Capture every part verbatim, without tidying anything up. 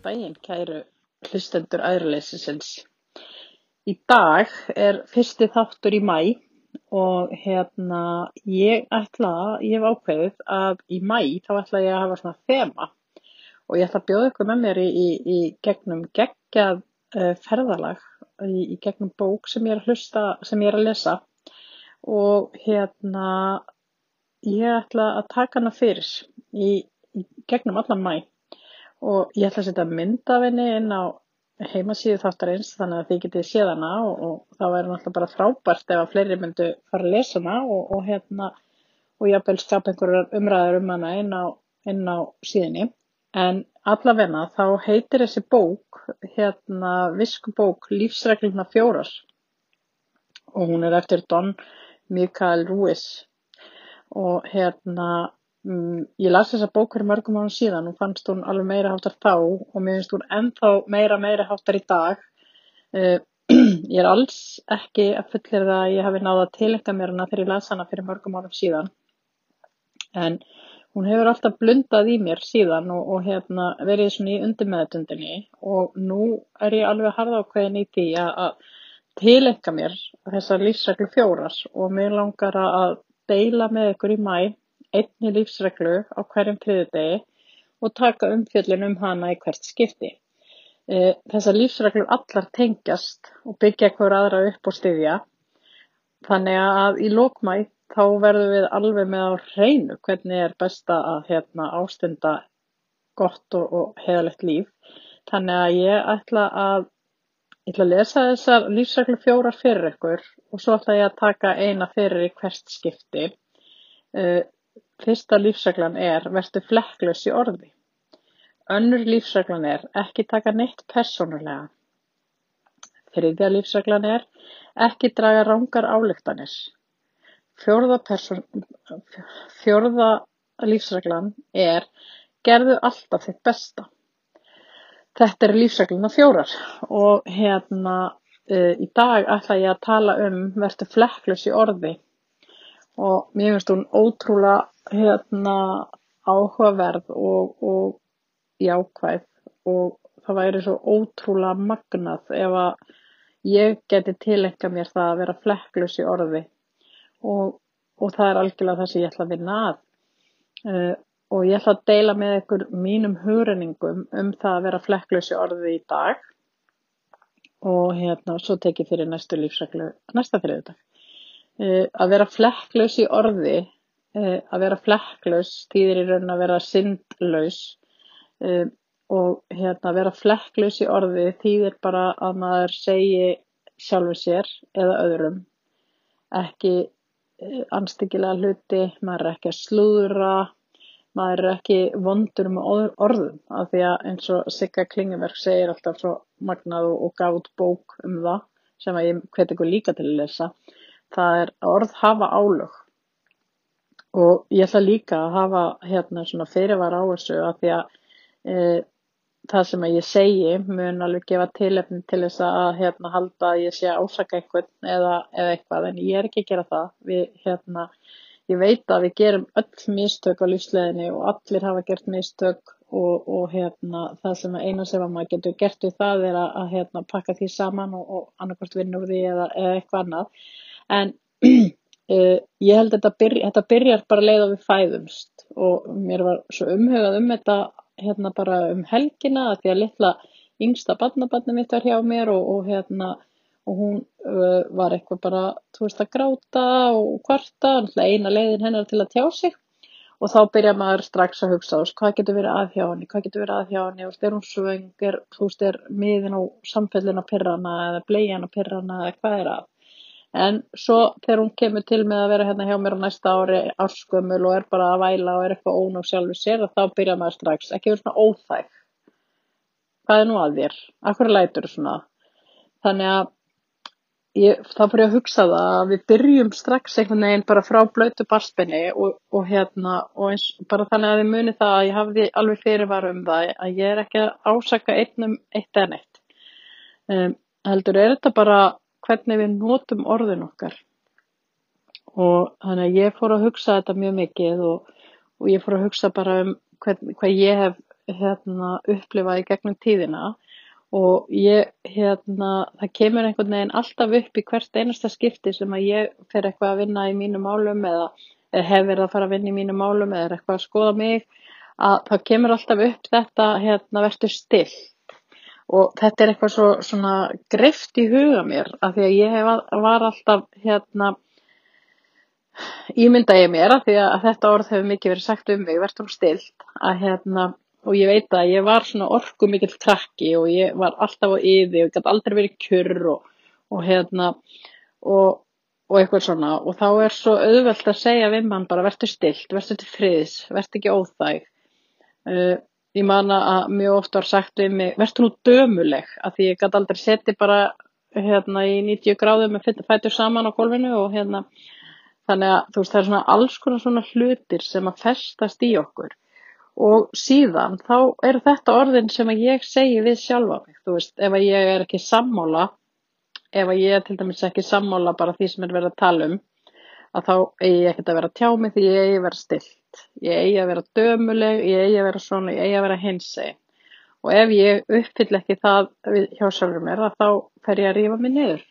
daginn, kæru hlustendur æðruleysisins. Í dag er fyrsti þáttur í maí og hérna ég ætla, ég hef ákveðið að í maí þá ætla ég að hafa svona þema og ég ætla að bjóða ykkur með mér í, í, í gegnum geggjað uh, ferðalag, í, í gegnum bók sem ég er að hlusta, sem ég er að lesa og hérna ég ætla að taka hana fyrir í, í gegnum allan maí. Og ég ætla að setja mynd af henni inn á heimasíðu þáttarins þannig að þið getið séð hana og, og það væri náttúrulega bara frábært ef að fleiri myndu fara að lesa hana og, og hérna og jafnvel skapa einhverjar umræður um hana inn á, inn á síðunni. En allavega þá heitir þessi bók hérna viskubók Lífsreglurnar fjórar og hún er eftir Don Miguel Ruiz og hérna Mm, ég las þessa bók fyrir mörgum árum síðan og fannst hún alveg meira háttar þá og mér finnst hún ennþá meira meira háttar í dag. Uh, ég er alls ekki að fullyrða að ég hafi náð að tileinka mér hana þegar ég las hana fyrir mörgum árum síðan. En hún hefur alltaf blundað í mér síðan og, og hérna, verið svona í undirmeðvitundinni og nú er ég alveg harðákveðin í því að, að tileinka mér þessar lífsreglur fjórar og mér langar að deila með ykkur í maí einni lífsreglu á hverjum þriðjudegi og taka umfjöllun um hana í hvert skipti. E, þessar lífsreglur allar tengjast og byggja hver aðra upp og styðja. Þannig að í lok maí þá verðum við alveg með á hreinu hvernig er best að hérna, ástunda gott og, og heiðarlegt líf. Þannig að ég ætla að, ég ætla að lesa þessar lífsreglur fjórar fyrir ykkur og svo ætla ég að taka eina fyrir í hvert skipti. E, Fyrsta lífsreglan er vertu flekklaus í orði. Önnur lífsreglan er ekki taka neitt persónulega. Þriðja lífsreglan er ekki draga rangar ályktanir. Fjórða, person, fjórða lífsreglan er gerðu alltaf þitt besta. Þetta er lífsregluna fjórar og hérna uh, í dag ætla ég að tala um vertu flekklaus í orði og mér finnst hún ótrúlega hérna áhugaverð og, og jákvæð og það væri svo ótrúlega magnað ef að ég geti tileinka mér það að vera flekklaus í orði og, og það er algjörlega það sem ég ætla að vinna að uh, og ég ætla að deila með ykkur mínum hugrenningum um það að vera flekklaus í orði í dag og hérna svo tek ég fyrir næstu lífsreglu næsta þriðjudag. Uh, að vera flekklaus í orði Uh, að vera flekklaus þýðir í raun að vera syndlaus uh, og hérna að vera flekklaus í orði þýðir bara að maður segi sjálfur sér eða öðrum ekki uh, andstyggilega hluti, maður er ekki að slúðra, maður er ekki vondur með orðum af því að eins og Sigga Klingenberg segir alltaf svo magnað og, og gaf út bók um það sem að ég hvet ykkur líka til að lesa, það er að orð hafa álög. Og ég ætla líka að hafa hérna svona fyrirvara á þessu af því að e, það sem að ég segi mun alveg gefa tilefni til þess að hérna halda að ég sé að ásaka einhvern eða, eða eitthvað en ég er ekki að gera það. Við, hérna, ég veit að við gerum öll mistök á lífsleiðinni og allir hafa gert mistök og, og hérna, það sem að eina sem að maður getur gert við það er að, að hérna, pakka því saman og, og annarkvort vinna úr því eða, eða eitthvað annað. En Uh, ég held að þetta, byrja, þetta byrjar bara leið á við fæðumst og mér var svo umhugað um þetta hérna bara um helgina að því að litla yngsta barnabarnið mitt var hjá mér og, og hérna og hún uh, var eitthvað bara þú veist að gráta og kvarta eina leiðin hennar til að tjá sig og þá byrjar maður strax að hugsa veist, hvað getur verið að hjá henni, hvað getur verið að hjá henni veist, er hún svöng, er, þú veist er miðin á samfellin á pirrana eða bleian á pirrana eða hvað er að. En svo þegar hún kemur til með að vera hérna hjá mér á næsta ári ársgömmul og er bara að væla og er eitthvað ónóg sjálfur sér og þá byrja maður strax, ekki vera svona óþæg. Hvað er nú að þér? Af hverju lætur þú svona? Þannig að ég, þá fór ég að hugsa það að við byrjum strax einhvern veginn bara frá blautu barnsbeini og, og hérna og eins bara þannig að þið muni það að ég hafði alveg fyrirvara um það að ég er ekki að ásaka einn um eitt eða neitt. Um, heldur er þetta bara hvernig við notum orðin okkar og þannig að ég fór að hugsa þetta mjög mikið og, og ég fór að hugsa bara um hvern, hvað ég hef hérna, upplifað í gegnum tíðina og ég, hérna, það kemur einhvern veginn alltaf upp í hvert einasta skipti sem að ég fer eitthvað að vinna í mínum málum eða, eða hef verið að fara að vinna í mínum málum eða er eitthvað að skoða mig, að það kemur alltaf upp þetta, hérna, vertu still. Og þetta er eitthvað svo svona greift í huga mér af því að ég hef, var alltaf, hérna, ímynda ég mér af því að þetta orð hefur mikið verið sagt um mig, vertu stillt, að hérna, og ég veit að ég var svona orkumikill krakki og ég var alltaf á yði og gat aldrei verið kjurr og, og hérna, og, og eitthvað svona. Og þá er svo auðvelt að segja við mann bara vertu stillt, vertu til friðs, vertu ekki óþæg. Uh, ég man að mjög oft var sagt við mig, vertu nú dömuleg, af því ég gat aldrei setið bara hérna í níutíu gráðu með fætur saman á gólfinu og hérna, þannig að þú veist það er svona alls konar svona hlutir sem að festast í okkur. Og síðan þá eru þetta orðin sem að ég segi við sjálfa mig, þú veist, ef að ég er ekki sammála, ef að ég er til dæmis ekki sammála bara því sem er verið að tala um, að þá eigi ég ekkert að vera að tjá mig því ég eigi að vera stillt, ég eigi að vera dömuleg, ég eigi að vera svona, ég eigi að vera hinsegin. Og ef ég uppfyll ekki það hjá sjálfur mér, að þá fer ég að rífa mig niður.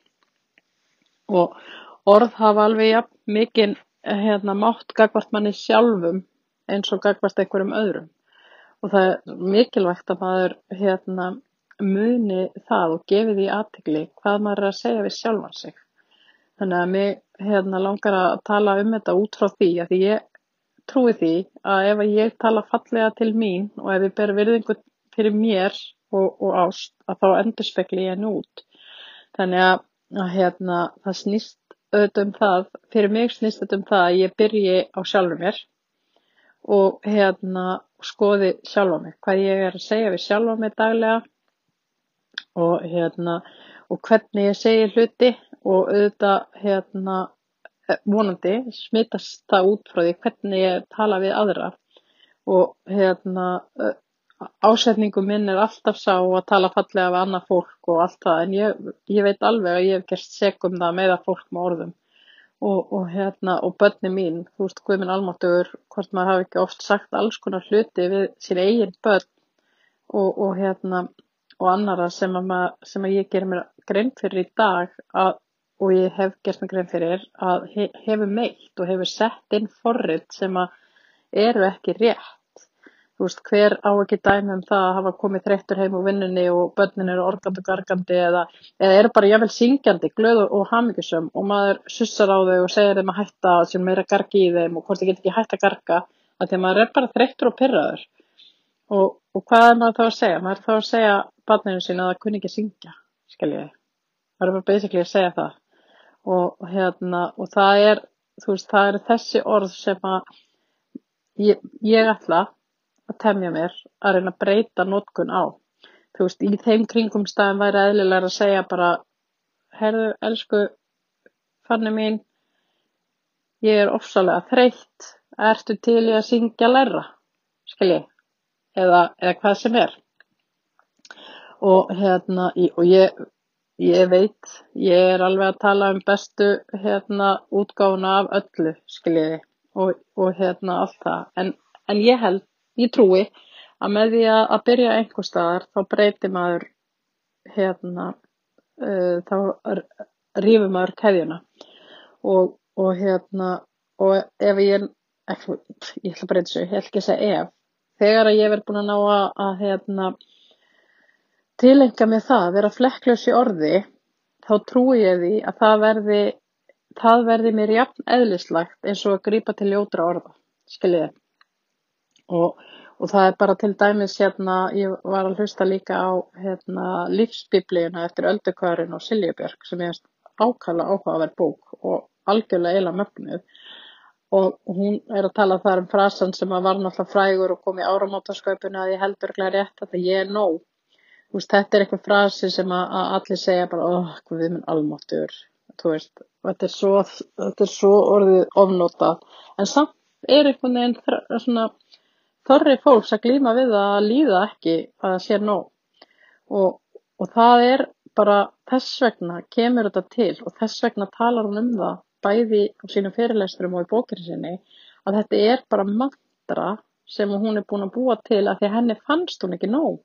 Og orð hafa alveg ja, mikinn hérna, mátt gagnvart manni sjálfum, eins og gagnvart einhverjum öðrum. Og það er mikilvægt að maður hérna, muni það og gefi því athygli hvað maður er að segja við sjálfan sig. Þannig að mig hérna, langar að tala um þetta út frá því að því ég trúi því að ef ég tala fallega til mín og ef ég ber virðingu fyrir mér og, og ást að þá endurspegli ég henni út. Þannig að, að hérna, það snýst auðvitað um það, fyrir mig snýst þetta um það að ég byrji á sjálfur mér og hérna skoði sjálfa mig, hvað ég er að segja við sjálfa mig daglega og hérna og hvernig ég segi hluti og auðvitað hérna vonandi smitast það út frá því hvernig ég tala við aðra og hérna ásetningum minn er alltaf sá að tala fallega við annað fólk og allt það en ég, ég veit alveg að ég hef gerst sek um það með að fólk með orðum. Og, og hérna, og börnin mín, þú veist, Guð minn almáttugur, hvort maður hafi ekki oft sagt alls konar hluti við sín eigin börn og, og hérna, og annara sem að, maður, sem að ég gerir mér grein fyrir í dag að, og ég hef gert mér grein fyrir að he, hefur meitt og hefur sett inn forrit sem að eru ekki rétt. Þú veist, hver á ekki dæmi um það að hafa komið þreyttur heim úr vinnunni og börnin eru organdi og gargandi eða, eða eru bara jafnvel syngjandi, glöð og hamingjusöm og maður sussar á þau og segir þeim að hætta sem meira gargi í þeim og hvort þið get ekki hætta að garga að því að maður er bara þreyttur og pirraður. Og, og hvað er maður þá að segja? Maður er þá að segja barninu sínu að það kunni ekki að syngja, skiljiði. Maður er bara basically að segja það. Og hérna, og það er, þú veist, það eru þessi orð sem að ég, ég ætla að temja mér að reyna að breyta notkun á. Þú veist, í þeim kringumstæðum væri eðlilega að segja bara, heyrðu, elsku Fanny mín, ég er ofsalega þreytt, ertu til í að syngja læra, skilji, eða, eða hvað sem er. Og hérna, og ég, ég veit, ég er alveg að tala um bestu hérna útgáfuna af öllu, skiljiði, og, og hérna allt það. En, en ég held, ég trúi að með því að, að byrja einhvers staðar þá breytir maður hérna uh, þá rífur maður keðjuna og, og hérna og ef ég ekki, ég ætla að breyta þessu, ég ætla ekki að segja ef þegar að ég verð búin að ná að, að hérna tileinka mér það, vera flekklaus í orði þá trúi ég því að það verði það verði mér jafn eðlislegt eins og að grípa til ljótra orða, skiljiði. Og, og það er bara til dæmis hérna, ég var að hlusta líka á hérna, lífsbiblíuna eftir Öldukörin og Silju Björk sem er ákaflega áhugaverð bók og algjörlega eiginlega mögnuð og hún er að tala þar um frasan sem að var náttúrulega frægur og kom í áramótasköpuna að ég held örugglega rétt að ég er nóg. Þú veist, þetta er eitthvað frasi sem að, að allir segja bara, óh, hvað við minn almáttugur, þú veist, þetta er svo, þetta er svo orðið ofnotað, en samt er einhvern veginn svona þorri fólks að glíma við að líða ekki að það sé nóg og, og það er bara þess vegna kemur þetta til og þess vegna talar hún um það bæði á sínum fyrirlesturum og í bókinni sinni að þetta er bara mantra sem hún er búin að búa til af því að henni fannst hún ekki nóg.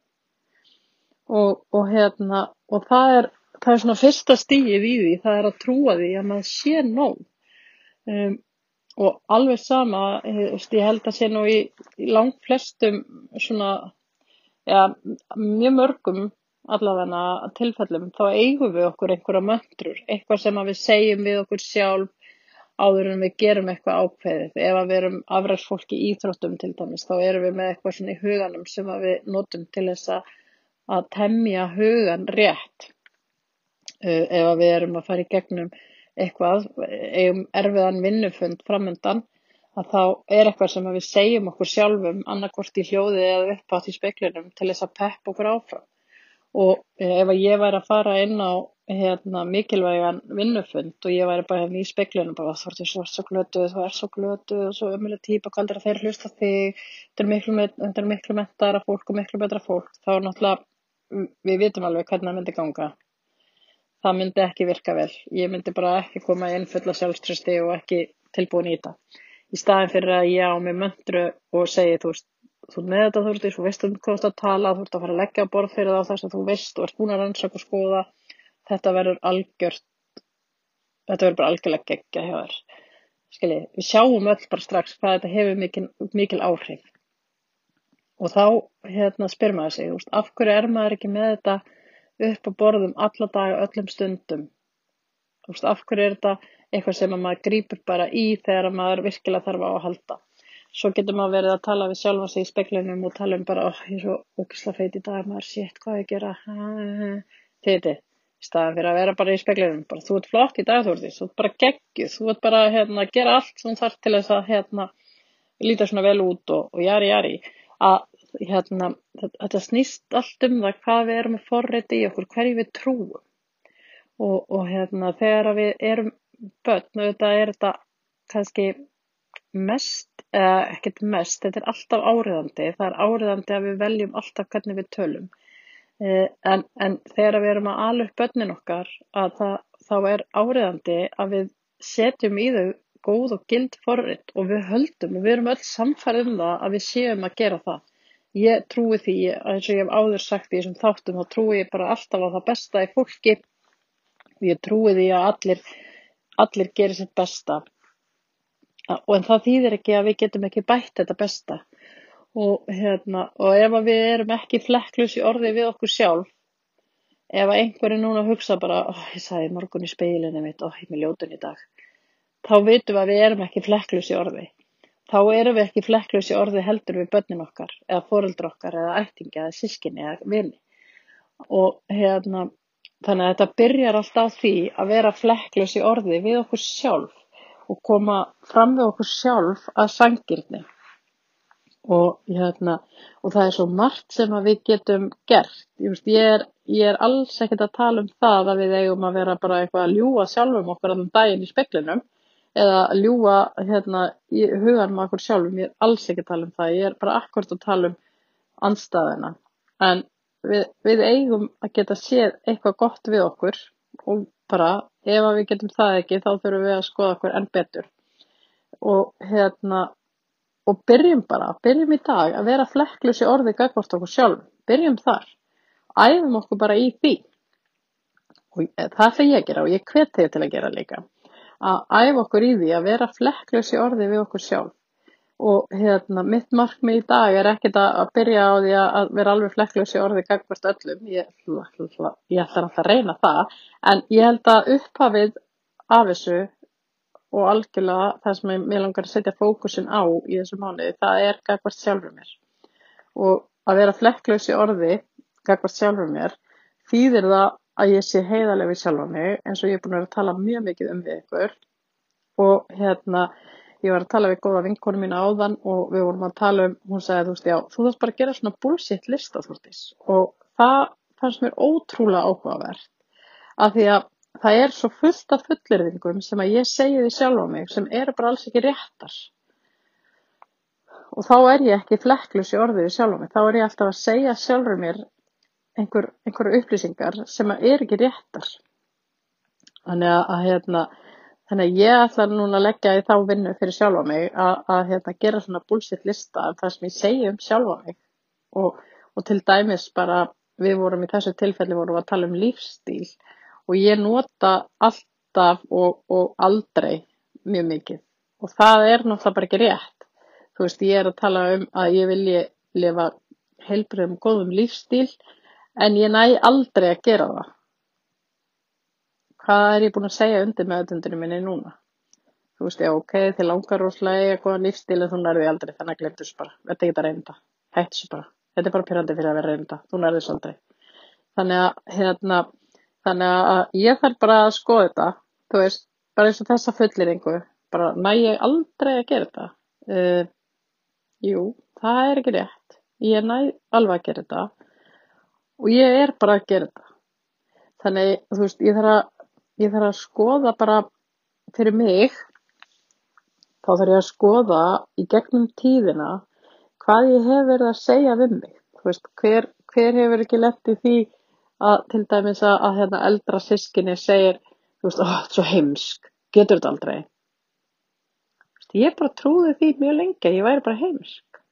Og, og hérna, og það er, það er svona fyrsta stigið í því, það er að trúa því að maður sé nóg. Um, og alveg sama, ég, ég held að sé nú í, í langt flestum svona, ja, mjög mörgum allavega tilfellum, þá eigum við okkur einhverja möntrur, eitthvað sem að við segjum við okkur sjálf áður en við gerum eitthvað ákveðið. Ef að við erum afreksfólk í íþróttum til dæmis, þá erum við með eitthvað svona í huganum sem að við notum til þess að, að temja hugan rétt. Uh, ef að við erum að fara í gegnum eitthvað, eigum erfiðan vinnufund framundan, að þá er eitthvað sem að við segjum okkur sjálfum, annarkvort í hljóði eða uppátt í speglinum til þess að peppa okkur áfram. Og ef að ég væri að fara inn á hérna, mikilvægan vinnufund og ég væri bara hérna í speglunum, bara þú ert svo, svo glötuð, þú ert svo glötuð og svo ömuleg típa, hvað er að þeir hlusta þig, þetta er miklu, þetta er miklu menntara fólk og miklu betra fólk, þá er náttúrulega, við vitum alveg hvernig það myndi ganga. Það myndi ekki virka vel. Ég myndi bara ekki koma inn fulla sjálfstrausti og ekki tilbúin í þetta. Í staðinn fyrir að ég á mig möntru og segi, þú veist, þú ert með þetta, þú veist, þú veist um hvað þú ert að tala, þú ert að fara að leggja á borð fyrir það þar sem þú veist og ert búin að rannsaka og skoða, þetta verður algjört, þetta verður bara algjörlega geggjað hjá þér. Skiljið, við sjáum öll bara strax hvað þetta hefur mikil, mikil áhrif. Og þá hérna spyr maður sig, þú veist, af hverju er maður ekki með þetta upp á borðum alla daga, öllum stundum? Þú veist, af hverju er þetta eitthvað sem maður grípur bara í þegar maður virkilega þarf á að halda? Svo getur maður verið að tala við sjálfa sig í speglinum og tala um bara, ó, ég er svo ógeðslega feit í dag, maður sétt hvað ég gera, þiði, í staðan fyrir að vera bara í speglinum, bara þú ert flott í dag, þú ert því, þú ert bara geggjuð, þú ert bara hérna að gera allt sem þú þarf til þess að hérna líta svona vel út og, og jari jari, að hérna þetta snýst allt um það hvað við erum að forrita í okkur, hverju við trúum og, og hérna þegar við erum börn, þetta er þetta kannski mest, eða ekkert mest, þetta er alltaf áríðandi, það er áríðandi að við veljum alltaf hvernig við tölum, eh, en, en þegar við erum að ala upp börnin okkar, að það, þá er áríðandi að við setjum í þau góð og gild forrit og við höldum og við erum öll samfærð um það að við séum að gera það. Ég trúi því, eins og ég hef áður sagt í þessum þáttum, þá trúi ég bara alltaf á það besta í fólki og ég trúi því að allir, allir gerir sitt besta. Og en það þýðir ekki að við getum ekki bætt þetta besta og, hérna, og ef við erum ekki flekklaus í orði við okkur sjálf, ef einhver er núna að hugsa bara, ó, ég sagði morgun í speglinum mitt, ó, ég er með ljótun í dag, þá vitum við að við erum ekki flekklaus í orði. Þá erum við ekki flekklaus í orði heldur við börnin okkar, eða foreldrar okkar, eða ættingja, eða systkini, eða vini. Og hérna, þannig að þetta byrjar alltaf á því að vera flekklaus í orði við okkur sjálf og koma fram við okkur sjálf að sanngirni. Og, hérna, og það er svo margt sem að við getum gert. Ég, veist, ég, er, ég er alls ekkert að tala um það að við eigum að vera bara eitthvað að ljúga sjálfum okkur allan daginn í speglinum eða að ljúga hérna, í huganum okkur sjálfum. Ég er alls ekki að tala um það. Ég er bara akkord að tala um andstæðuna. En við, við eigum að geta séð eitthvað gott við okkur og bara ef að við getum það ekki þá þurfum við að skoða okkur enn betur. Og hérna og byrjum bara, byrjum í dag að vera flekklaus í orði gagnvart okkur sjálf. Byrjum þar. Æfum okkur bara í því. Og það ætla ég að gera og ég hvet þig til að gera líka. Að æfa okkur í því að vera flekklaus í orði við okkur sjálf. Og hérna, mitt markmið í dag er ekkert að byrja á því að vera alveg flekklaus í orði gagnvart öllum. Ég, ég ætla alltaf að reyna það. En ég held að upphafið af þessu og algjörlega það sem ég, ég langar að setja fókusin á í þessu mánuði, það er gagnvart sjálfur mér. Og að vera flekklaus í orði gagnvart sjálfur mér þýðir það að ég sé heiðarleg við sjálfa mig, eins og ég er búin að vera að tala mjög mikið um við ykkur. Og hérna, ég var að tala við góða vinkonu mína áðan og við vorum að tala um, hún sagði, þú veist, já, þú þarft bara að gera svona bullshit lista, Þórdís. Og það fannst mér ótrúlega áhugavert, af því að það er svo fullt af fullyrðingum sem að ég segi við sjálfa mig sem eru bara alls ekki réttar. Og þá er ég ekki flekklaus í orði við sjálfa mig. Þá er ég alltaf að segja sjálfur mér einhver, einhverju upplýsingar sem að eru ekki réttar. Þannig að, að hérna, Þannig að ég ætla núna að leggja í þá vinnu fyrir sjálfa mig að, að hérna, gera svona bullshit lista af það sem ég segi um sjálfa mig og, og til dæmis bara við vorum í þessu tilfelli vorum við að tala um lífsstíl og ég nota alltaf og, og aldrei mjög mikið og það er náttúrulega bara ekki rétt. Þú veist, ég er að tala um að ég vilji lifa heilbrigðum góðum lífsstíl en ég næ aldrei að gera það. Hvað er ég búin að segja undir meðvitundinni minni núna? Þú veist, já, ok, þið langar rosalega í góðan lífsstíl en þú nærði aldrei, þannig að gleymdu þessu bara. Þetta er ekki að reynda. Hættu þessu bara. Þetta er bara pirrandi fyrir að vera reynda. Þú nærði þessu aldrei. Þannig að, hérna, þannig að ég þarf bara að skoða þetta. Þú veist, bara eins og þessa fullyrðingu. Bara næ ég aldrei að gera þetta. Uh, jú, það er ekki rétt. Ég næ alveg að gera þetta. Og ég er bara að gera þetta. Þannig, þú veist, ég þarf að Ég þarf að skoða bara fyrir mig, þá þarf ég að skoða í gegnum tíðina hvað ég hef verið að segja við mig. Þú veist, hver, hver hefur ekki lent í því að til dæmis að, að hérna, eldra systkini segir, þú veist, ó, þetta er svo heimsk, getur þetta aldrei. Þú veist, ég bara trúði því mjög lengi að ég væri bara heimsk.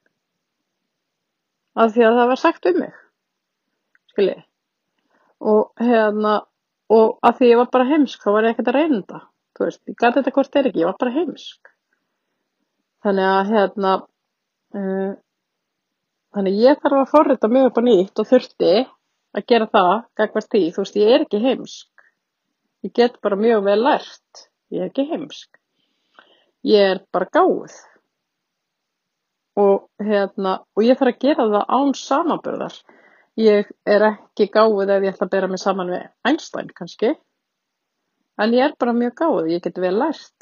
Af því að það var sagt um mig, skiljið. Og hérna, og að því ég var bara heimsk, þá var ég ekkert að reynda. Þú veist, ég gat þetta hvort er ekki, ég var bara heimsk. Þannig að, hérna, uh, þannig ég þarf að forrita mig upp á nýtt og þurfti að gera það, gagnvart því, þú veist, ég er ekki heimsk. Ég get bara mjög vel lært, ég er ekki heimsk. Ég er bara gáfuð. Og, hérna, og ég þarf að gera það án samanburðar. Ég er ekki gáfuð ef ég ætla að bera mig saman við Einstein kannski, en ég er bara mjög gáfuð, ég get vel lært.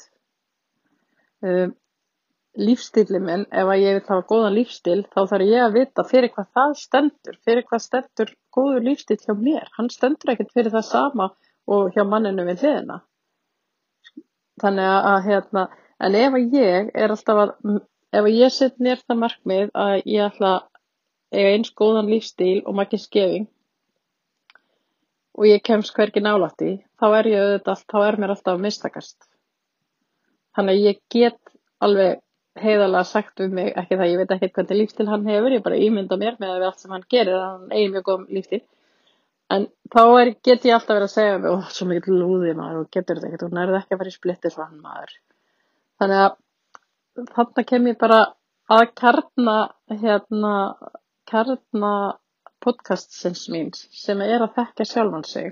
Um, lífstílinn minn, ef að ég vil hafa góðan lífstíl, þá þarf ég að vita fyrir hvað það stendur, fyrir hvað stendur góður lífstíl hjá mér. Hann stendur ekkert fyrir það sama og hjá manninu við hliðina. Þannig að, hérna, en ef að ég er alltaf að, ef að ég set mér það markmið að ég ætla að eiga eins góðan lífstíl og Maggi Skeving og ég kemst hvergi nálægt í, þá er ég auðvitað, þá er mér alltaf að mistakast. Þannig að ég get alveg heiðarlega sagt um mig, ekki það, ég veit ekki hvernig lífstíl hann hefur, ég bara ímynda mér með allt sem hann gerir, hann eigi mjög góðum lífstíl. En þá er, get ég alltaf verið að segja mig, ó, svo mikið lúði maður og getur þetta ekkert, og nærði ekki að fara í splitti svo hann maður. Þannig að þarna kem ég bara að kjarna, hérna, kjarna podcastsins míns sem er að þekkja sjálfan sig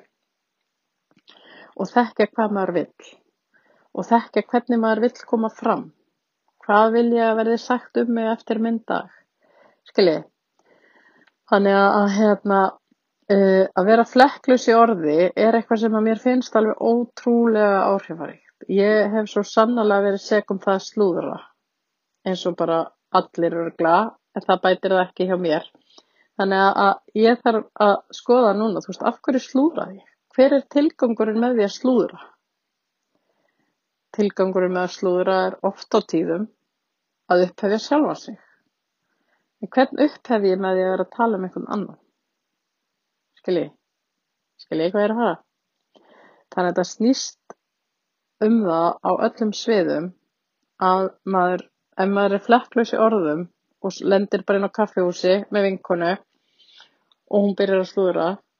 og þekkja hvað maður vill og þekkja hvernig maður vill koma fram. Hvað vil ég að verði sagt um mig eftir minn dag? Skiljið. Þannig að, hérna, uh, að vera flekklaus í orði er eitthvað sem að mér finnst alveg ótrúlega áhrifaríkt. Ég hef svo sannarlega verið sek um það að slúðra eins og bara allir örugglega, en það bætir það ekki hjá mér. Þannig að ég þarf að skoða núna, þú veist, af hverju slúðra ég? Hver er tilgangurinn með því að slúðra? Tilgangurinn með að slúðra er oft á tíðum að upphefja sjálfan sig. En hvern upphef ég með því að vera að tala um einhvern annan? Skiljið? Skiljið hvað ég er að fara? Þannig að þetta snýst um það á öllum sviðum að maður, ef maður er flekklaus í orðum og lendir bara inn á kaffihúsi með vinkonu og hún byrjar að slúðra,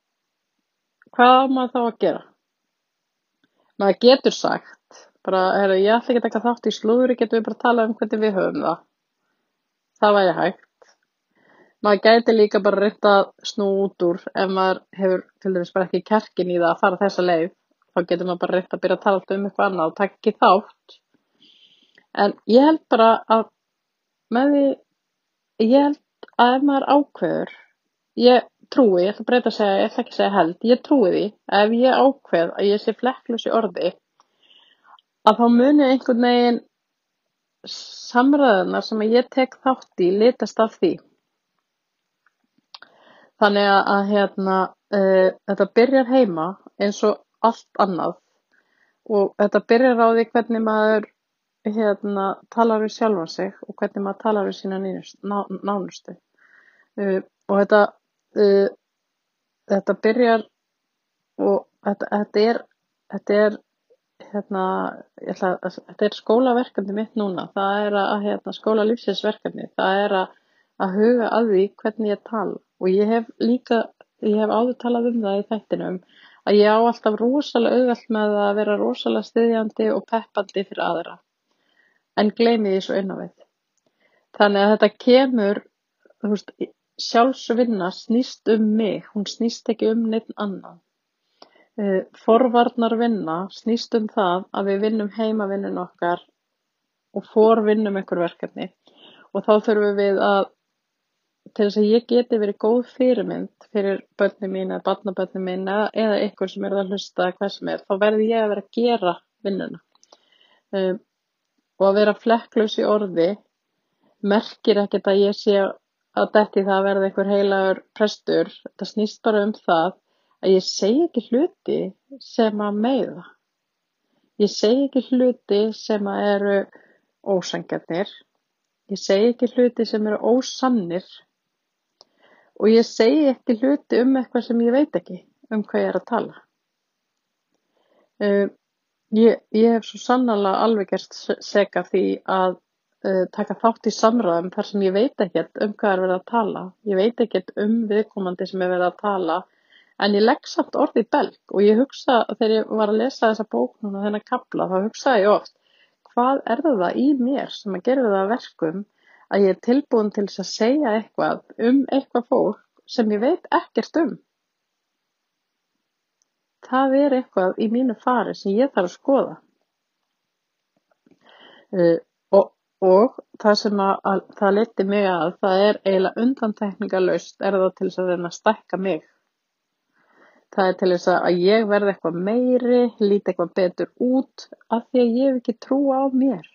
hvað á maður þá að gera? Maður getur sagt, bara, heyrðu, ég ætla ekki að taka þátt í slúðri, getum við bara að tala um hvernig við höfum það. Það væri hægt. Maður gæti líka bara reynt að snúa út úr ef maður hefur til dæmis bara ekki kjarkin í það að fara þessa leið, þá getur maður bara reynt að byrja að tala um eitthvað annað og taka ekki þátt. En ég held bara að með því Ég held að ef maður ákveður, ég trúi, ég ætla að breyta að segja, ég ætla ekki að segja held, ég trúi því, ef ég ákveð að ég sé flekklaus í orði, að þá muni einhvern veginn samræðunar sem ég tek þátt í litast af því. Þannig að, hérna, uh, þetta byrjar heima eins og allt annað og þetta byrjar á því hvernig maður hérna talar við sjálfan sig og hvernig maður talar við sína nýnustu, ná, nánustu uh, og þetta uh, þetta byrjar og þetta, þetta er þetta er hérna, ég ætla að, þetta er skólaverkefni mitt núna, það er að, hérna, skóla lífsins það er að, að huga að því hvernig ég tala og ég hef líka, ég hef áður talað um það í þættinum, að ég á alltaf rosalega auðvelt með að vera rosalega styðjandi og peppandi fyrir aðra, en gleymi því svo inn á við. Þannig að þetta kemur, þú veist, sjálfsvinna snýst um mig, hún snýst ekki um neitt annan. Uh, forvarnarvinna snýst um það að við vinnum heimavinnun okkar og forvinnum einhver verkefni og þá þurfum við að, til þess að ég geti verið góð fyrirmynd fyrir börnin mín eða barnabörnin mín eða, eða einhver sem er að hlusta hvað sem er, þá verði ég að vera að gera vinnuna. Uh, og að vera flekklaus í orði merkir ekkert að ég sé að detti það að verða einhver heilagur prestur, þetta snýst bara um það að ég segi ekki hluti sem að meiða. Ég segi ekki hluti sem að eru ósanngjarnir. Ég segi ekki hluti sem eru ósannir. Og ég segi ekki hluti um eitthvað sem ég veit ekki um hvað ég er að tala. Uh, ég, ég hef svo sannarlega alveg gerst sek af því að uh, taka þátt í samræðum þar sem ég veit ekkert um hvað er verið að tala. Ég veit ekkert um viðkomandi sem er verið að tala. En ég legg samt orðið í belg og ég hugsa, þegar ég var að lesa þessa bók núna þennan kafla, þá hugsaði ég oft, hvað er það í mér sem að gera það að verkum að ég er tilbúin til þess að segja eitthvað um eitthvað fólk sem ég veit ekkert um. Það er eitthvað í mínu fari sem ég þarf að skoða. Uh, og, og það sem að, að það leiddi mig að, það er eiginlega undantekningarlaust, er það til þess að reyna að stækka mig. Það er til þess að ég verði eitthvað meiri, líti eitthvað betur út af því að ég hef ekki trú á mér.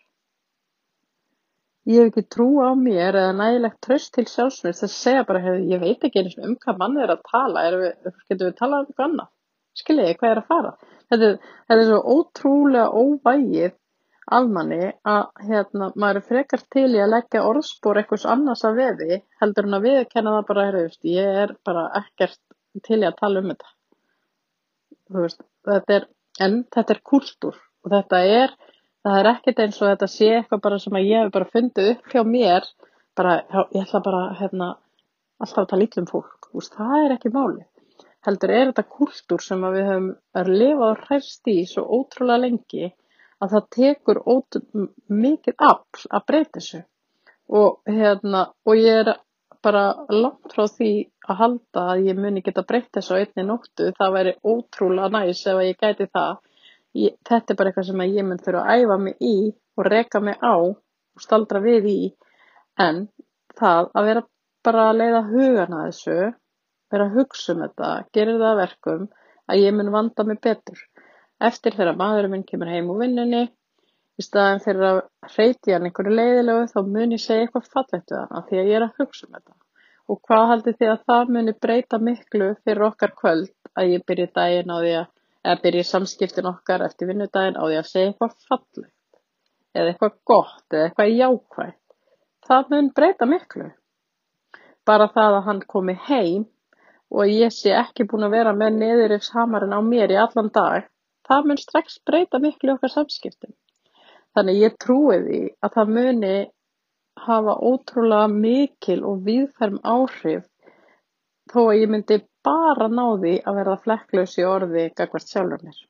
Ég hef ekki trú á mér eða nægilegt traust til sjálfsmynd þess að segja bara, hey, ég veit ekki einu sinni um hvað mann er að tala, er við, getum við talað um eitthvað annað? Skiljiði hvað er að fara? Þetta er, þetta er svo ótrúlega óvægið af manni að hérna, maður er frekar til í að leggja orðspor einhvers annars að veði, heldur en að viðurkenna það bara, hey, ég er bara ekkert til í að tala um þetta. Þú veist, þetta er, en þetta er kúltúr og þetta er, það er ekkert eins og þetta sé eitthvað bara sem að ég hef bara fundið upp hjá mér, bara, ég ætla bara, hérna, alltaf að tala illa um fólk, þú veist, það er ekki máli. Heldur er þetta kúltúr sem að við höfum að lifa og hræst í svo ótrúlega lengi að það tekur ótrú, mikið afl að breyta þessu og, hérna, og ég er bara langt frá því að halda að ég muni geta breytt þessu á einni nóttu, það væri ótrúlega næs ef ég gæti það. Ég, þetta er bara eitthvað sem ég mun þurfa að æfa mig í og reka mig á og staldra við í, en það að vera bara að leiða hugan að þessu, vera að hugsa um þetta, gerir það að verkum að ég mun vanda mig betur. Eftir þegar maðurinn minn kemur heim úr vinnunni, í staðan fyrir að hreyti hann einhverju leiðilegu, þá mun ég segja eitthvað fallegt við hana því að ég er að hugsa um þetta. Og hvað haldið þið að það muni breyta miklu fyrir okkar kvöld að ég byrji daginn á því að, eða byrji samskiptin okkar eftir vinnudaginn á því að segja eitthvað fallegt, eða eitthvað gott, eða eitthvað jákvætt. Það mun breyta miklu. Bara það að hann komi heim og ég sé ekki búin að vera með niðurrifshamarinn á mér í allan dag, það mun strax breyta miklu okkar samskiptin. Þannig ég trúi því að það muni hafa ótrúlega mikil og víðfærum áhrif þó að ég myndi bara ná því að verða flekklaus í orði gagnvart sjálfur mér.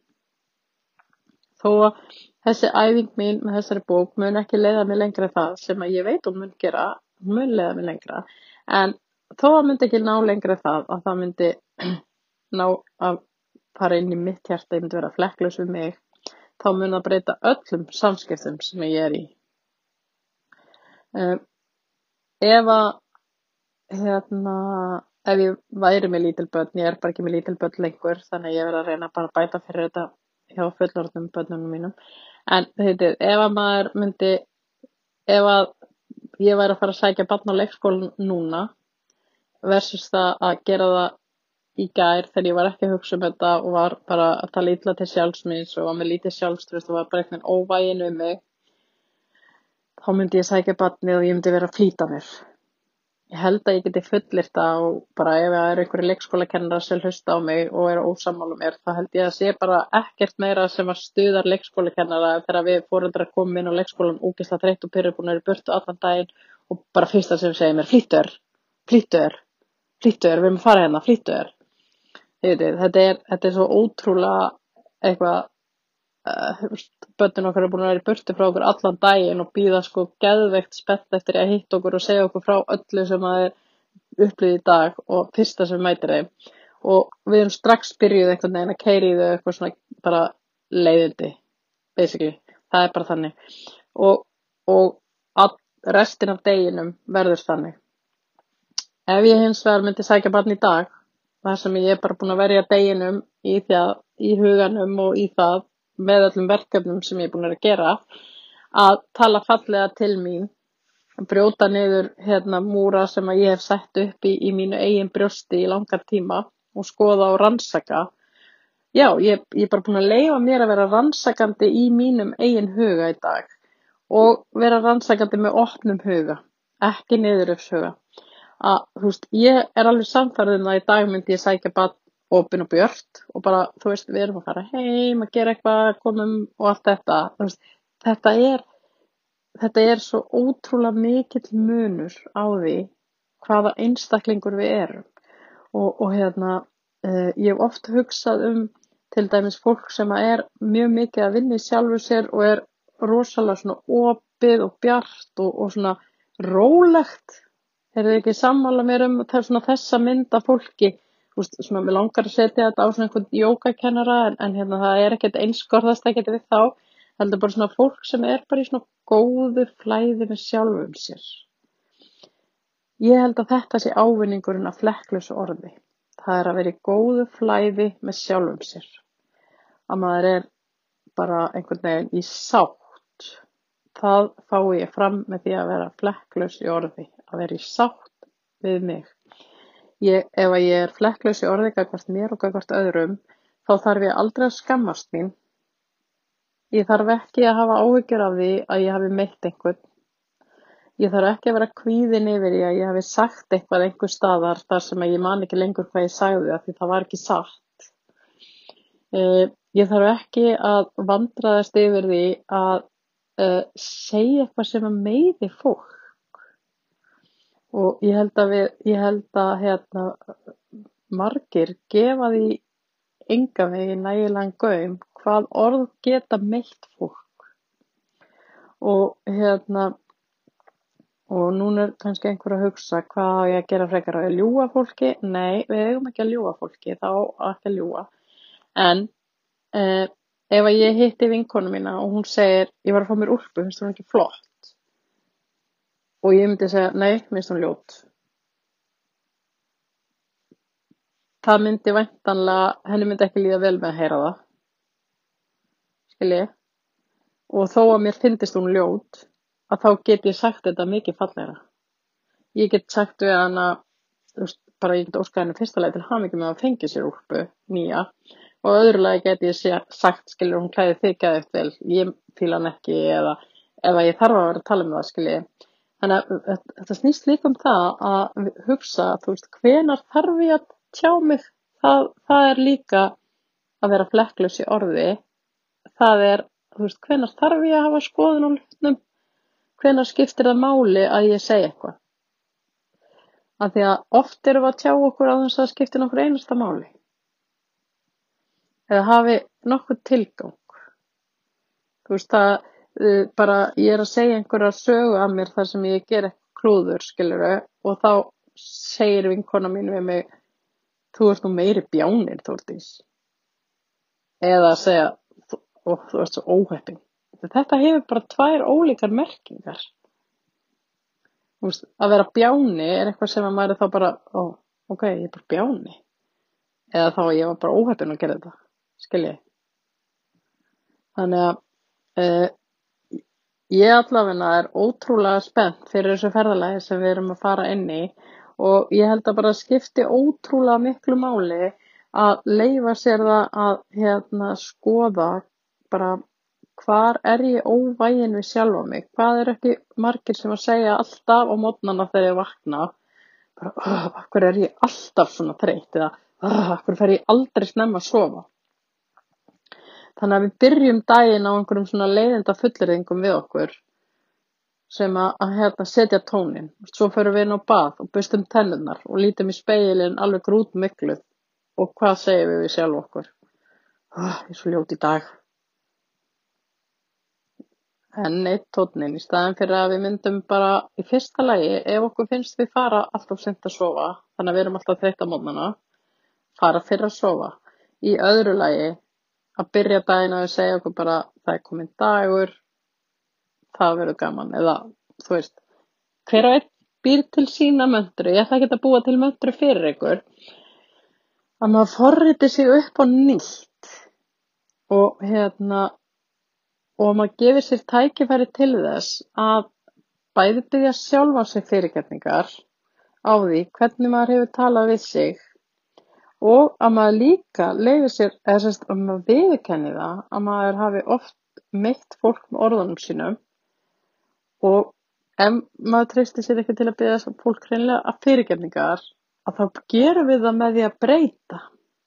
Þó að þessi æfing mín með þessari bók mun ekki leiða mig lengra það sem að ég veit og mun gera, mun leiða mig lengra, en þó að myndi ekki ná lengra það að það myndi ná að fara inn í mitt hjarta, ég myndi vera flekklaus við mig, þá mun það breyta öllum samskiptum sem ég er í. Um, ef að, hérna, ef ég væri með lítil börn, ég er bara ekki með lítil börn lengur, þannig að ég verð að reyna bara að bæta fyrir þetta hjá fullorðnum börnunum mínum. En þetta, ef að maður myndi, ef að ég væri að fara að sækja barn á leikskólann núna, versus það að gera það í gær þegar ég var ekki að hugsa um þetta og var bara að tala illa til sjálfsmins og var með lítið sjálfstraust og var bara eitthvað óvægin um mig, þá myndi ég sækja barnið og ég myndi vera að flýta mér. ég held að ég geti fullyrt það og bara ef það eru einhverjir leikskólakennarar sem hlusta á mig og eru ósammála mér, þá held ég að sé bara ekkert meira sem að stuðar leikskólakennara þegar við foreldrar komum inn á leikskólann ógeðslega þreytt og pirrubúnir í burtu allan daginn og bara fyrsta sem segir mér, flýttu þér, flýttu þér, flýttu þér, við erum að fara hérna, flýttu þér. Þið veit, þetta er, þetta er svo ótrúlega eitthvað, uh, börnin okkar eru búin að vera í burtu frá okkur allan daginn og bíða sko geðveikt spennt eftir að hitta okkur og segja okkur frá öllu sem það er upplýð í dag og fyrsta sem mætir þeim og við erum strax byrjuð einhvern veginn að keyra í þau eitthvað svona bara leiðindi, basically, það er bara þannig og, og all, restin af deginum verður þannig. Ef ég hins vegar myndi sækja barn í dag, þar sem ég er bara búin að verja deginum í því að, í huganum og í það með öllum verkefnum sem ég er búin að gera, að tala fallega til mín, brjóta niður hérna múra sem að ég hef sett upp í, í mínu eigin brjósti í langan tíma og skoða og rannsaka. Já, ég, ég er bara búin að leyfa mér að vera rannsakandi í mínum eigin huga í dag og vera rannsakandi með opnum huga, ekki niðurrifshuga. Að, þú veist, ég er alveg sannfærð um að í dag myndi ég sækja barn opin og björt og bara, þú veist, við erum að fara heim að gera eitthvað, komum og allt þetta, þú veist, þetta er þetta er svo ótrúlega mikill munur á því hvaða einstaklingur við erum og, og hérna uh, ég hef oft hugsað um til dæmis fólk sem er mjög mikið að vinna í sjálfu sér og er rosalega svona opið og bjart og, og svona rólegt. Er þið ekki sammála mér um svona þessa mynd af fólki? Þú veist, svona, mér langar að setja þetta á svona einhvern jógakennara en, en hérna það er ekkert einskorðast ekkert við þá. Heldur bara svona fólk sem er bara í svona góðu flæði með sjálfum sér. Ég held að þetta sé ávinningurinn af flekklausu orði. Það er að vera í góðu flæði með sjálfum sér. Að maður er bara einhvern veginn í sátt. Það fái ég fram með því að vera flekklaus í orði. Að vera í sátt við mig. Ég, ef að ég er flekklaus í orði gagnvart mér og gagnvart öðrum, þá þarf ég aldrei að skammast mín. Ég þarf ekki að hafa áhyggjur af því að ég hafi meitt einhvern. Ég þarf ekki að vera kvíðin yfir því að ég hafi sagt eitthvað einhver staðar þar sem ég man ekki lengur hvað ég sagði af því það var ekki satt. Uh, ég þarf ekki að vandræðast yfir því að uh, segja eitthvað sem að meiði fólk. Og ég held að við, ég held að hérna margir gefa því engan veginn nægilegan gaum hvað orð geta meitt fólk. Og hérna, og núna er kannski einhver að hugsa hvað á ég að gera frekar að ljúga fólki? Nei, við eigum ekki að ljúga fólki, þá ekki að ljúga. En eh, ef að ég hitti vinkonu mína og hún segir, ég var að fá mér úlpu, finnst hún ekki flott? Og ég myndi segja, nei, minnst hún ljót. Það myndi væntanlega, henni myndi ekki líða vel með að heyra það. Skilji? Og þó að mér finnist hún ljót, að þá get ég sagt þetta mikið fallegra. Ég get sagt við hana, þú veist, bara ég get óskað henni fyrsta lagi til hamingju með að fengi sér úlpu, nýja. Og öðru lagi get ég sé, sagt, skilji, hún klæði þig geðveikt vel, ég fíla hann ekki, eða ef ég þarf að vera að tala um það, skilji. Þannig að þetta snýst líka um það að hugsa, þú veist, hvenær þarf ég að tjá mig? Það, það er líka að vera flekklaus í orði. Það er, þú veist, hvenær þarf ég að hafa skoðun á hlutnum? Hvenær skiptir það máli að ég segi eitthvað? Af því að oft erum við að tjá okkur á þess að það skiptir nokkur einasta máli. Eða hafi nokkuð tilgang. Þú veist, það Uh, bara ég er að segja einhverja sögu af mér þar sem ég ger eitthvað klúður, skilurðu, og þá segir vinkona mín við mig, þú ert nú meiri bjánir, Þórdís. Eða að segja, ó, þú ert svo óheppin. Þetta hefur bara tvær ólíkar merkingar. Þú veist, að vera bjáni er eitthvað sem að maður er þá bara, ó, ok, ég er bara bjáni. Eða þá ég var bara óheppin að gera þetta, skilji. Þannig að uh, ég allavega er ótrúlega spennt fyrir þessu ferðalagi sem við erum að fara inn í og ég held að bara skipti ótrúlega miklu máli að leyfa sér það að hérna, skoða bara hvar er ég óvægin við sjálfa mig, hvað er ekki margir sem að segja alltaf á morgnana þegar ég vakna, bara, "Ugh, af hverju er ég alltaf svona þreytt eða "Ugh, af hverju fer ég aldrei snemma að sofa?" Þannig að við byrjum daginn á einhverjum svona leiðinda fullyrðingum við okkur sem að, að hérna, setja tóninn. Svo förum við inn á bað og bustum tennurnar og lítum í spegilinn alveg grútmikluð og hvað segir við við sjálf okkur? "Ah, ég er svo ljót í dag." En eitt tónninn í staðinn fyrir að við myndum bara í fyrsta lagi, ef okkur finnst við fara alltof seint að sofa, þannig að við erum alltaf þreytt á morgnana, fara fyrr að sofa. Í öðru lagi að byrja daginn að við segja okkur bara það er kominn dagur, það verður gaman eða þú veist, hver og einn býr til sína möntru. Ég ætla ekki að búa til möntru fyrir ykkur. Að maður forriti sig upp á nýtt og hérna og maður gefur sér tækifæri til þess að bæði biðja sjálfa sig fyrirgefningar á því hvernig maður hefur talað við sig og að maður líka leyfi sér, eða sérst að maður viðurkenni það að maður hafi oft meitt fólk með orðunum sínum og ef maður treystir sér ekki til að biðja fólk hreinlega að fyrirgefningar að þá gerum við það með því að breyta.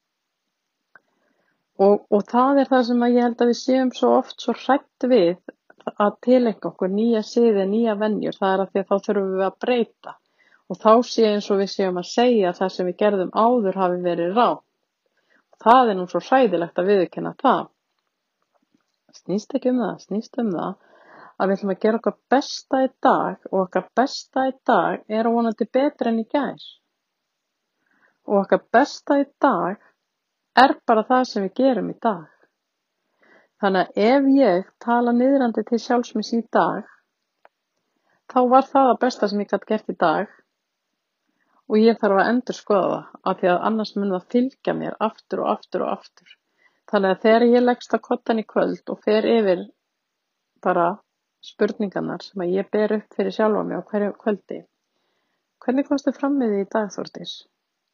Og, og það er það sem að ég held að við séum svo oft svo hrætt við að tileinka okkur nýja siði, nýja venjur. Það er að því að þá þurfum við að breyta. Og þá sé eins og við séum að segja að það sem við gerðum áður hafi verið rangt. Það er nú svo hræðilegt að viðurkenna það. Snýst ekki um það, snýst um það að við ætlum að gera okkar besta í dag og okkar besta í dag er vonandi betra en í gær. Og okkar besta í dag er bara það sem við gerum í dag. Þannig að ef ég tala niðrandi til sjálfs míns í dag, þá var það það besta sem ég gat gert í dag og ég þarf að endurskoða það af því að annars mun það fylgja mér aftur og aftur og aftur. Þannig að þegar ég leggst á koddann í kvöld og fer yfir bara spurningarnar sem að ég ber upp fyrir sjálfa mig á hverju kvöldi. Hvernig komstu fram með því í dag, Þórdís?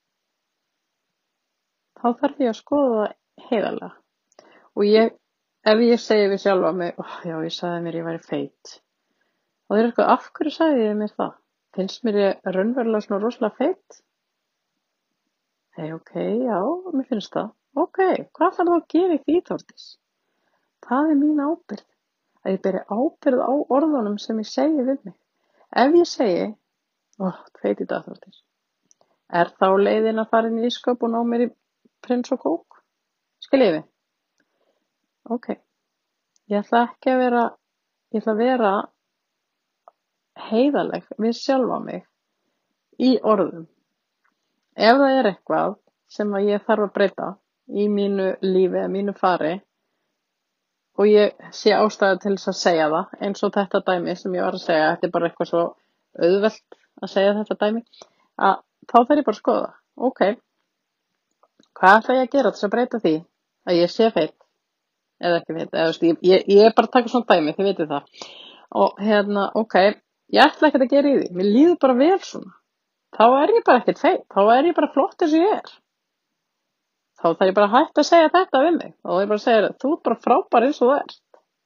Þá þarf ég að skoða það heiðarlega. Og ég, ef ég segi við sjálfa mig, oh, já, ég sagði mér ég væri feit. Og það er eitthvað, af hverju sagði ég mér það? Finnst mér ég raunverulega svona rosalega feit? Hei, ok, já, mér finnst það. Ok, hvað þarf það að gera í því, Þórdís? Það er mín ábyrgð. Að ég beri ábyrgð á orðunum sem ég segi við mig. Ef ég segi, ó, oh, feit í dag, Þórdís. Er þá leiðin að fara inn í ísskáp og ná mér í prins og kók? Skiljið við? Ok. Ég ætla ekki að vera, ég ætla að vera heiðarleg við sjálfa mig í orðum. Ef það er eitthvað sem að ég þarf að breyta í mínu lífi, mínu fari og ég sé ástæðu til þess að segja það, eins og þetta dæmi sem ég var að segja, þetta er bara eitthvað svo auðvelt að segja þetta dæmi, að þá þarf ég bara að skoða. Ok, hvað ætla ég að gera til þess að breyta því að ég sé feit eða ekki feit, eða veist, ég, ég, ég er bara að taka svona dæmi, þið vitið það. Og hérna, ok, ég ætla ekkert að gera í því, mér líður bara vel svona. Þá er ég bara ekkert feit, þá er ég bara flott eins og ég er. Þá þarf ég bara að hætta að segja þetta við mig. Þá þarf ég bara að segja, þú ert bara frábær eins og þú ert.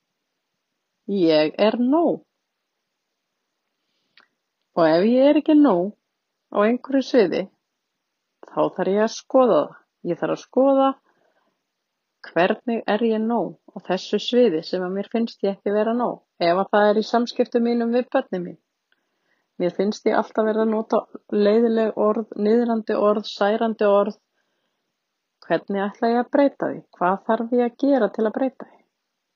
Ég er nóg. Og ef ég er ekki nóg á einhverju sviði, þá þarf ég að skoða það. Ég þarf að skoða hvernig er ég nóg á þessu sviði sem að mér finnst ég ekki vera nóg. Ef að það er í samskiptum mínum við börnin mín. Mér finnst ég alltaf verið að nota leiðileg orð, niðrandi orð, særandi orð. Hvernig ætla ég að breyta því? Hvað þarf ég að gera til að breyta því?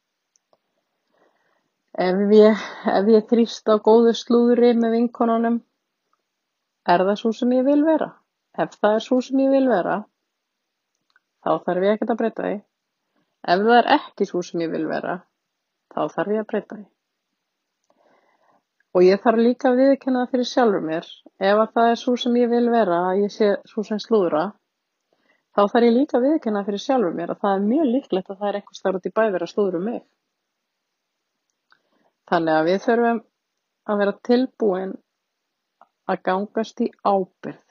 Ef ég, ef ég þrýst á góðu slúðri með vinkonunum, er það svo sem ég vil vera? Ef það er svo sem ég vil vera, þá þarf ég ekkert að breyta því. Ef það er ekki svo sem ég vil vera, þá þarf ég að breyta því. Og ég þarf líka að viðurkenna það fyrir sjálfur mér. Ef það er svo sem ég vil vera, að ég sé svo sem slúðra, þá þarf ég líka að viðurkenna fyrir sjálfur mér að það er mjög líklegt að það er einhvers staðar út í bæ verið að slúðra um mig. Þannig að við þurfum að vera tilbúin að gangast í ábyrgð.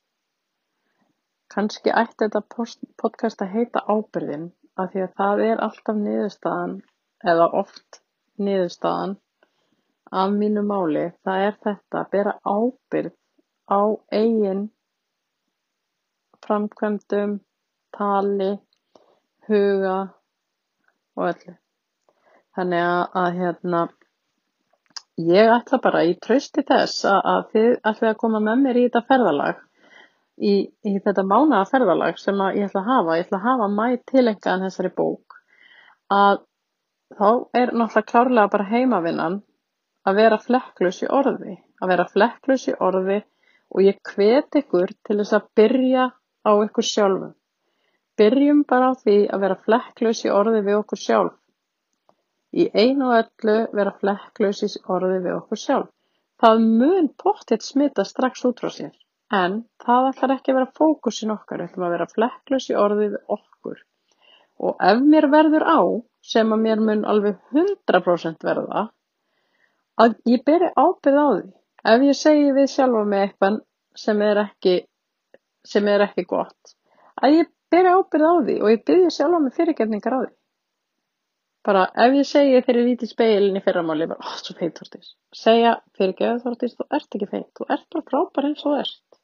Kannski ætti þetta podcast að heita ábyrgðin af því að það er alltaf niðurstaðan eða oft niðurstaðan af mínu máli. Það er þetta að bera ábyrgð á eigin framkvæmdum, tali, huga og öllu. Þannig að, að hérna, ég ætla bara í trausti þess að, að þið ætlið að koma með mér í þetta ferðalag, í, í þetta mánaða ferðalag sem að ég ætla að hafa. Ég ætla að hafa mæ tilengaðan þessari bók, að þá er náttúrulega klárlega bara heimavinnan að vera flekklaus í orði, að vera flekklaus í orði og ég hvet ykkur til þess að byrja á ykkur sjálfum. Byrjum bara á því að vera flekklaus í orði við okkur sjálf. Í einu og öllu vera flekklaus í orði við okkur sjálf. Það mun pottþétt smita strax út frá sér, en það ætlar ekki að vera fókusin okkar, við ætlum að vera flekklaus í orði við okkur. Og ef mér verður á, sem að mér mun alveg hundrað prósent verða, að ég beri ábyrgð á því. Ef ég segi við sjálfa mig eitthvað sem er ekki, sem er ekki gott, að ég beri ábyrgð á því og ég biðji sjálfa mig fyrirgefningar á því. Bara ef ég segi þegar ég lít í spegilinn í fyrramáli, bara, ó, svo feit Þórdís. Segja, fyrirgefðu Þórdís, þú ert ekki feit, þú ert bara frábær eins og þú ert.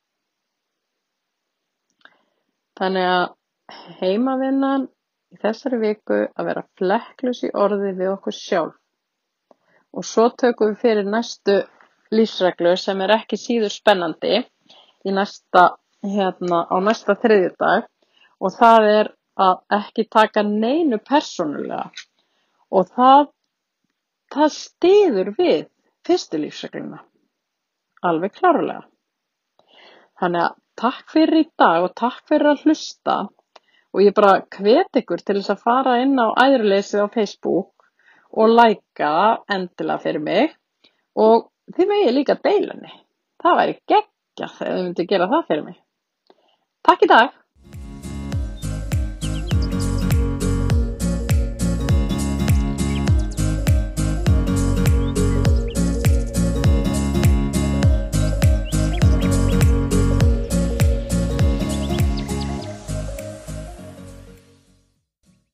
Þannig að heimavinnan í þessari viku að vera flekklaus í orði við okkur sjálf. Og svo tökum við fyrir næstu lífsreglu sem er ekki síður spennandi í næsta, hérna, á næsta þriðjudag, og það er að ekki taka neinu persónulega. Og það, það styður við fyrstu lífsregluna. Alveg klárlega. Þannig að takk fyrir í dag og takk fyrir að hlusta. Og ég bara hvet ykkur til þess að fara inn á æðruleysið á Facebook og læka endilega fyrir mig. Og þið megið líka deila henni. Það væri geggjað þegar þið myndu gera það fyrir mig. Takk í dag.